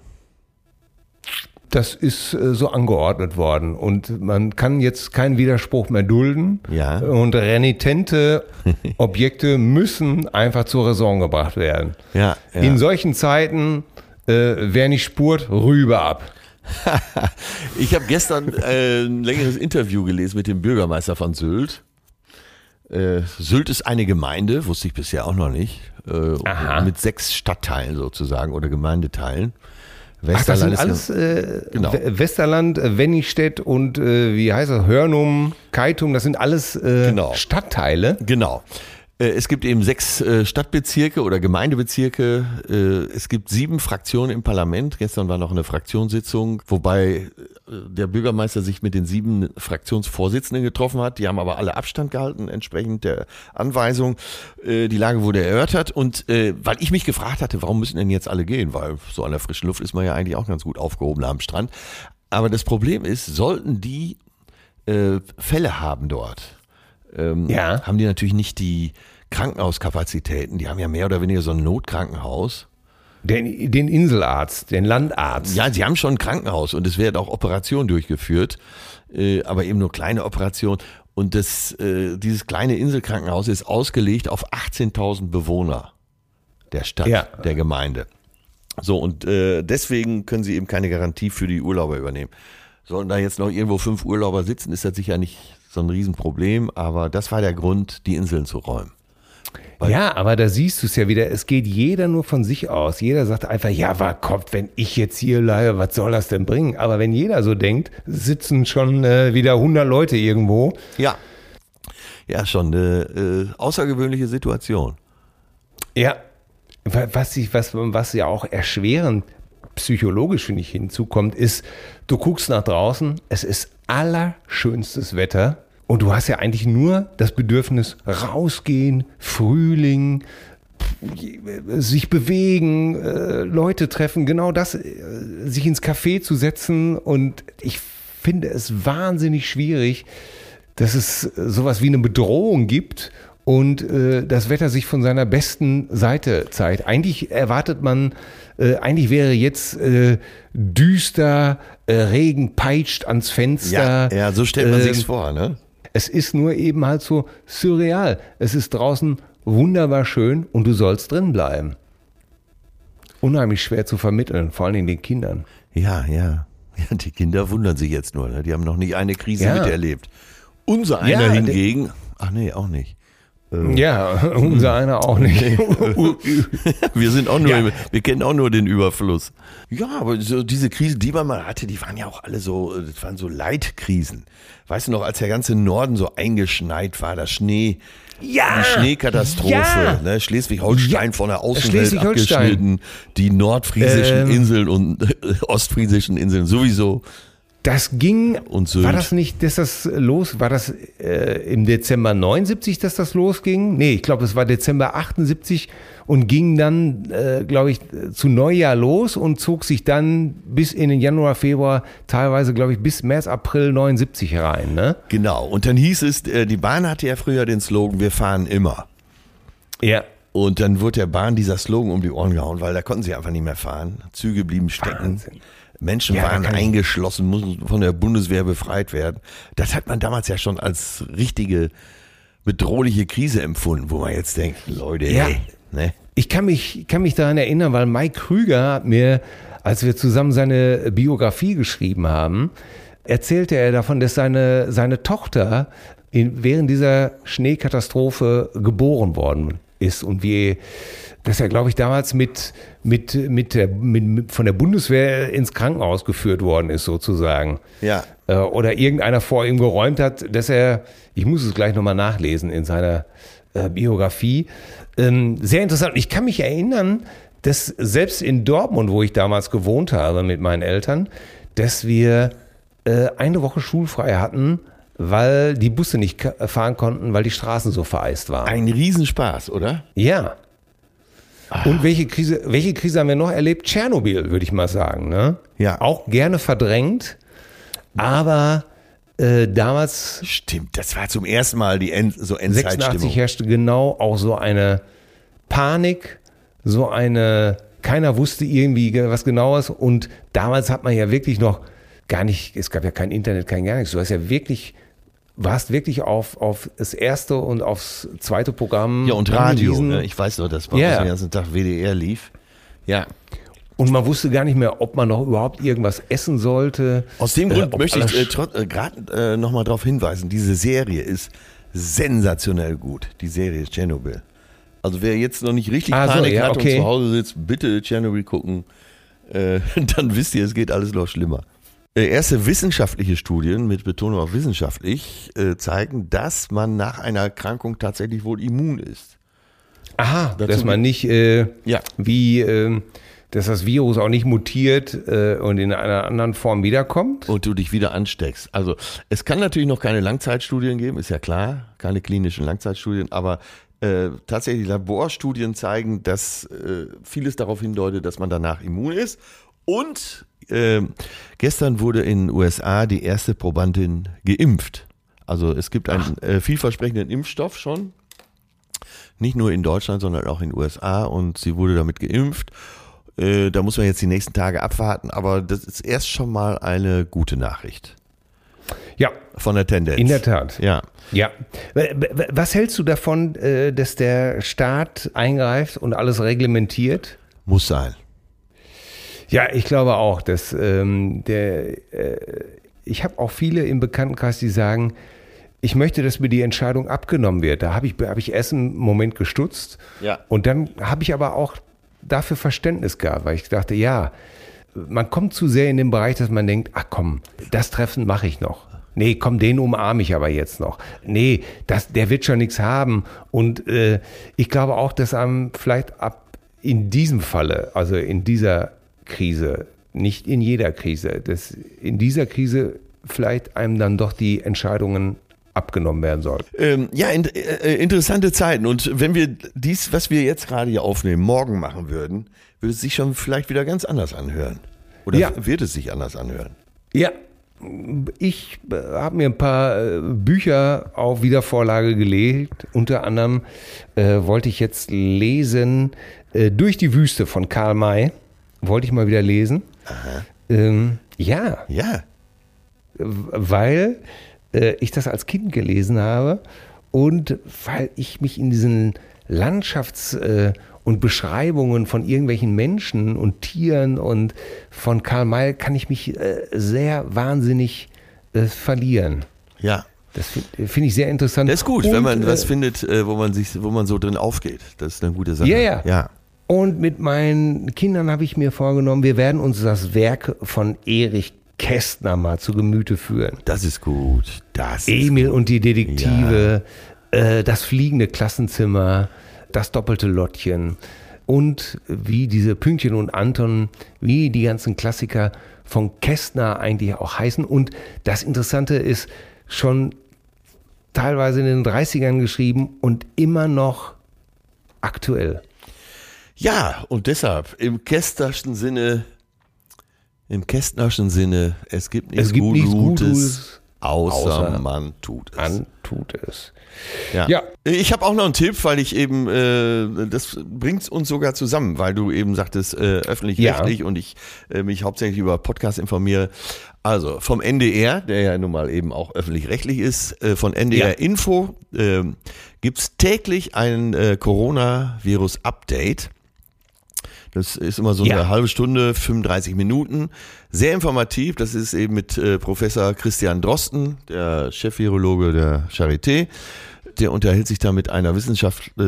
Das ist äh, so angeordnet worden und man kann jetzt keinen Widerspruch mehr dulden. Ja. Und renitente Objekte müssen einfach zur Raison gebracht werden. Ja, ja. In solchen Zeiten, äh, wer nicht spurt, rüber ab. Ich habe gestern äh, ein längeres Interview gelesen mit dem Bürgermeister von Sylt. Äh, Sylt ist eine Gemeinde, wusste ich bisher auch noch nicht, äh, mit sechs Stadtteilen sozusagen oder Gemeindeteilen. Westerland Ach, das sind alles äh, genau. Westerland, Wenningstedt und äh, wie heißt das, Hörnum, Keitum, das sind alles äh, genau. Stadtteile. Genau. Äh, es gibt eben sechs äh, Stadtbezirke oder Gemeindebezirke. Äh, es gibt sieben Fraktionen im Parlament. Gestern war noch eine Fraktionssitzung, wobei äh, der Bürgermeister sich mit den sieben Fraktionsvorsitzenden getroffen hat. Die haben aber alle Abstand gehalten, entsprechend der Anweisung. Äh, die Lage wurde erörtert und äh, weil ich mich gefragt hatte, warum müssen denn jetzt alle gehen? Weil so an der frischen Luft ist man ja eigentlich auch ganz gut aufgehoben am Strand. Aber das Problem ist, sollten die äh, Fälle haben dort, ähm, ja. haben die natürlich nicht die Krankenhauskapazitäten. Die haben ja mehr oder weniger so ein Notkrankenhaus. Den, den Inselarzt, den Landarzt. Ja, sie haben schon ein Krankenhaus und es werden auch Operationen durchgeführt, äh, aber eben nur kleine Operationen. Und das, äh, dieses kleine Inselkrankenhaus ist ausgelegt auf achtzehntausend Bewohner der Stadt, ja. der Gemeinde. So, und äh, deswegen können sie eben keine Garantie für die Urlauber übernehmen. Sollen da jetzt noch irgendwo fünf Urlauber sitzen, ist das sicher nicht so ein Riesenproblem, aber das war der Grund, die Inseln zu räumen. Weil ja, aber da siehst du es ja wieder, es geht jeder nur von sich aus. Jeder sagt einfach, ja, war Kopf, wenn ich jetzt hier bleibe, was soll das denn bringen? Aber wenn jeder so denkt, sitzen schon äh, wieder hundert Leute irgendwo. Ja, ja, schon eine äh, außergewöhnliche Situation. Ja, was, ich, was, was ja auch erschwerend psychologisch, finde ich, hinzukommt, ist, du guckst nach draußen, es ist allerschönstes Wetter. Und du hast ja eigentlich nur das Bedürfnis, rausgehen, Frühling, sich bewegen, äh, Leute treffen, genau das, äh, sich ins Café zu setzen. Und ich finde es wahnsinnig schwierig, dass es sowas wie eine Bedrohung gibt und äh, das Wetter sich von seiner besten Seite zeigt. Eigentlich erwartet man, äh, eigentlich wäre jetzt äh, düster, äh, Regen peitscht ans Fenster. Ja, ja, so stellt man äh, sich's vor, ne? Es ist nur eben halt so surreal. Es ist draußen wunderbar schön und du sollst drin bleiben. Unheimlich schwer zu vermitteln, vor allem den Kindern. Ja, ja. Ja, die Kinder wundern sich jetzt nur. Ne? Die haben noch nicht eine Krise ja. miterlebt. Unser einer ja, hingegen, ach nee, auch nicht. Ja, unser einer auch nicht. Wir sind auch nur, ja. wir kennen auch nur den Überfluss. Ja, aber so diese Krisen, die man mal hatte, die waren ja auch alle so, das waren so Leitkrisen. Weißt du noch, als der ganze Norden so eingeschneit war, das Schnee, ja. die Schneekatastrophe, ja. ne? Schleswig-Holstein ja. von der Außenwelt abgeschnitten, die nordfriesischen ähm. Inseln und äh, ostfriesischen Inseln sowieso. Das ging, und Sylt. War das nicht, dass das los, war das äh, im Dezember neunundsiebzig, dass das losging? Nee, ich glaube, es war Dezember achtundsiebzig und ging dann, äh, glaube ich, zu Neujahr los und zog sich dann bis in den Januar, Februar, teilweise, glaube ich, bis März, April neunundsiebzig rein, ne? Genau, und dann hieß es, äh, die Bahn hatte ja früher den Slogan, wir fahren immer. Ja. Und dann wurde der Bahn dieser Slogan um die Ohren gehauen, weil da konnten sie einfach nicht mehr fahren. Züge blieben stecken. Wahnsinn. Menschen ja, waren eingeschlossen, mussten von der Bundeswehr befreit werden. Das hat man damals ja schon als richtige bedrohliche Krise empfunden, wo man jetzt denkt, Leute, ja. ey, ne? Ich kann mich, kann mich daran erinnern, weil Mike Krüger hat mir, als wir zusammen seine Biografie geschrieben haben, erzählte er davon, dass seine, seine Tochter in, während dieser Schneekatastrophe geboren worden ist und wie, dass er, glaube ich, damals mit, mit, mit, der, mit von der Bundeswehr ins Krankenhaus geführt worden ist, sozusagen. Ja. Oder irgendeiner vor ihm geräumt hat, dass er, ich muss es gleich nochmal nachlesen in seiner äh, Biografie, ähm, sehr interessant. Ich kann mich erinnern, dass selbst in Dortmund, wo ich damals gewohnt habe mit meinen Eltern, dass wir äh, eine Woche schulfrei hatten, weil die Busse nicht fahren konnten, weil die Straßen so vereist waren. Ein Riesenspaß, oder? Ja. Ah. Und welche Krise, welche Krise haben wir noch erlebt? Tschernobyl, würde ich mal sagen. Ne? Ja. Auch gerne verdrängt, aber äh, damals... Stimmt, das war zum ersten Mal die End, so Endzeitstimmung. sechsundachtzig herrschte genau auch so eine Panik, so eine... Keiner wusste irgendwie was Genaues und damals hat man ja wirklich noch gar nicht, es gab ja kein Internet, kein gar nichts. Du hast ja wirklich, warst wirklich auf, auf das erste und aufs zweite Programm. Ja, und Radio, ne? Ich weiß noch, dass bei uns den ganzen Tag W D R lief. Ja. Und man wusste gar nicht mehr, ob man noch überhaupt irgendwas essen sollte. Aus dem Grund äh, möchte ich äh, äh, gerade äh, nochmal darauf hinweisen, diese Serie ist sensationell gut, die Serie Tschernobyl. Also wer jetzt noch nicht richtig ah, Panik so, ja, hat okay. und zu Hause sitzt, bitte Tschernobyl gucken, äh, dann wisst ihr, es geht alles noch schlimmer. Äh, erste wissenschaftliche Studien, mit Betonung auf wissenschaftlich, äh, zeigen, dass man nach einer Erkrankung tatsächlich wohl immun ist. Aha, Dazu dass man nicht äh, ja. wie, äh, dass das Virus auch nicht mutiert äh, und in einer anderen Form wiederkommt. Und du dich wieder ansteckst. Also es kann natürlich noch keine Langzeitstudien geben, ist ja klar, keine klinischen Langzeitstudien, aber Äh, tatsächlich Laborstudien zeigen, dass äh, vieles darauf hindeutet, dass man danach immun ist. Und äh, gestern wurde in den U S A die erste Probandin geimpft. Also es gibt einen äh, vielversprechenden Impfstoff schon. Nicht nur in Deutschland, sondern auch in den U S A. Und sie wurde damit geimpft. Äh, da muss man jetzt die nächsten Tage abwarten. Aber das ist erst schon mal eine gute Nachricht. Ja. Von der Tendenz. In der Tat. Ja. Ja. Was hältst du davon, dass der Staat eingreift und alles reglementiert? Muss sein. Ja, ich glaube auch, dass ähm, der, äh, ich habe auch viele im Bekanntenkreis, die sagen, ich möchte, dass mir die Entscheidung abgenommen wird. Da habe ich, hab ich erst einen Moment gestutzt. Ja. Und dann habe ich aber auch dafür Verständnis gehabt, weil ich dachte, ja, man kommt zu sehr in den Bereich, dass man denkt, ach komm, das Treffen mache ich noch. Nee, komm, den umarme ich aber jetzt noch. Nee, das, der wird schon nichts haben. Und äh, ich glaube auch, dass einem vielleicht ab in diesem Falle, also in dieser Krise, nicht in jeder Krise, dass in dieser Krise vielleicht einem dann doch die Entscheidungen abgenommen werden soll. Ähm, ja, in, äh, interessante Zeiten. Und wenn wir dies, was wir jetzt gerade hier aufnehmen, morgen machen würden, würde es sich schon vielleicht wieder ganz anders anhören. Oder ja. wird es sich anders anhören? Ja. Ich habe mir ein paar Bücher auf Wiedervorlage gelegt. Unter anderem äh, wollte ich jetzt lesen äh, Durch die Wüste von Karl May. Wollte ich mal wieder lesen. Aha. Ähm, ja. Ja. Weil äh, ich das als Kind gelesen habe und weil ich mich in diesen Landschafts- äh, und Beschreibungen von irgendwelchen Menschen und Tieren und von Karl May kann ich mich äh, sehr wahnsinnig äh, verlieren. Ja. Das finde find ich sehr interessant. Das ist gut, und, wenn man äh, was findet, äh, wo man sich, wo man so drin aufgeht. Das ist eine gute Sache. Ja, ja. ja. Und mit meinen Kindern habe ich mir vorgenommen, wir werden uns das Werk von Erich Kästner mal zu Gemüte führen. Das ist gut. Das Emil ist gut. und die Detektive, ja. äh, das fliegende Klassenzimmer, das doppelte Lottchen und wie diese Pünktchen und Anton, wie die ganzen Klassiker von Kästner eigentlich auch heißen. Und das Interessante ist, schon teilweise in den dreißigern geschrieben und immer noch aktuell. Ja, und deshalb im Kästnerschen Sinne, im Kästnerschen Sinne, es gibt nichts, es gibt Gutes, nichts Gutes, außer, außer man tut es. Man tut es. Ja. ja. Ich habe auch noch einen Tipp, weil ich eben, äh, das bringt uns sogar zusammen, weil du eben sagtest, äh, öffentlich-rechtlich ja. und ich äh, mich hauptsächlich über Podcasts informiere. Also vom N D R, der ja nun mal eben auch öffentlich-rechtlich ist, äh, von N D R ja. Info äh, gibt es täglich ein äh, Coronavirus-Update. Das ist immer so eine ja. halbe Stunde, fünfunddreißig Minuten. Sehr informativ. Das ist eben mit äh, Professor Christian Drosten, der Chefvirologe der Charité. Der unterhält sich da mit einer Wissenschaft, äh,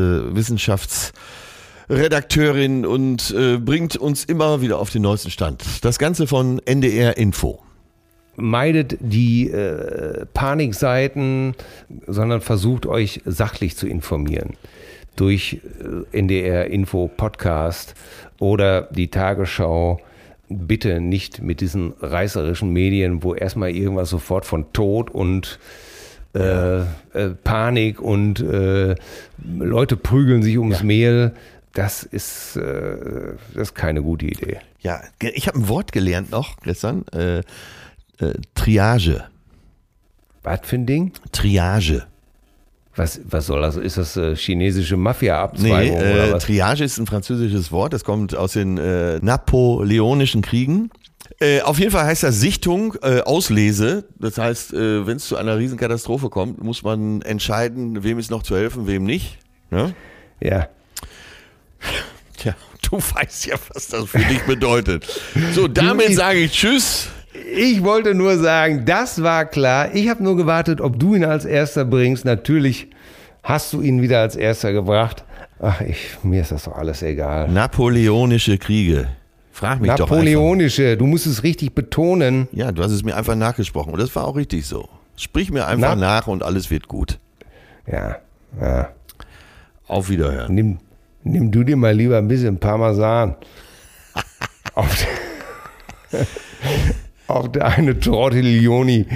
Wissenschaftsredakteurin und äh, bringt uns immer wieder auf den neuesten Stand. Das Ganze von N D R Info. Meidet die äh, Panikseiten, sondern versucht euch sachlich zu informieren. Durch äh, N D R Info Podcast oder die Tagesschau. Bitte nicht mit diesen reißerischen Medien, wo erstmal irgendwas sofort von Tod und äh, äh, Panik und äh, Leute prügeln sich ums ja. Mehl. Das ist, äh, das ist keine gute Idee. Ja, ich habe ein Wort gelernt noch gestern. Äh, äh, Triage. Was für ein Ding? Triage. Was, was soll das? Ist das äh, chinesische Mafia-Abzweigung nee, oder äh, was? Triage ist ein französisches Wort. Das kommt aus den äh, napoleonischen Kriegen. Äh, auf jeden Fall heißt das Sichtung, äh, Auslese. Das heißt, äh, wenn es zu einer Riesenkatastrophe kommt, muss man entscheiden, wem ist noch zu helfen, wem nicht. Ja. Ja. Tja, du weißt ja, was das für dich bedeutet. So, damit sage ich Tschüss. Ich wollte nur sagen, das war klar. Ich habe nur gewartet, ob du ihn als Erster bringst. Natürlich hast du ihn wieder als Erster gebracht. Ach, ich, mir ist das doch alles egal. Napoleonische Kriege. Frag mich doch einfach. Napoleonische, du musst es richtig betonen. Ja, du hast es mir einfach nachgesprochen und das war auch richtig so. Sprich mir einfach Na? nach und alles wird gut. Ja, ja. Auf Wiederhören. Nimm, nimm du dir mal lieber ein bisschen Parmesan. auf, der, auf der eine Tortiglioni.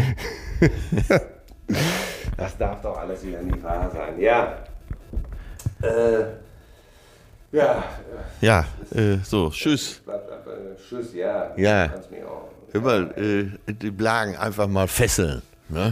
Das darf doch alles wieder nicht wahr sein. Ja. Äh, ja. Ja, äh, so, tschüss. Bleibt einfach, tschüss, ja. Ja. Immer äh, die Blagen einfach mal fesseln. Ne?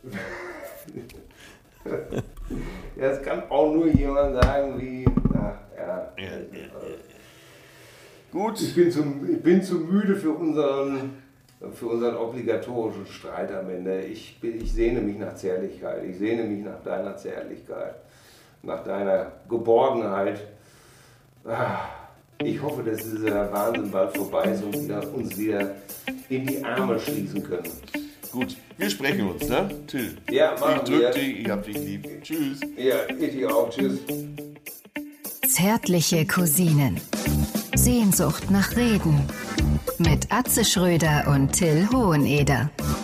Ja, das kann auch nur jemand sagen wie, ach, ja. ja, ja. Gut, ich bin, zu, ich bin zu müde für unseren, für unseren obligatorischen Streit am Ende. Ich, bin, ich sehne mich nach Zärtlichkeit, ich sehne mich nach deiner Zärtlichkeit, nach deiner Geborgenheit. Ich hoffe, dass dieser Wahnsinn bald vorbei ist und wir uns wieder in die Arme schließen können. Gut, wir sprechen uns, ne? Till. Ja, machen ich drück wir. dich, ich hab dich lieb. Tschüss. Ja, ich dich auch. Tschüss. Zärtliche Cousinen. Sehnsucht nach Reden. Mit Atze Schröder und Till Hoheneder.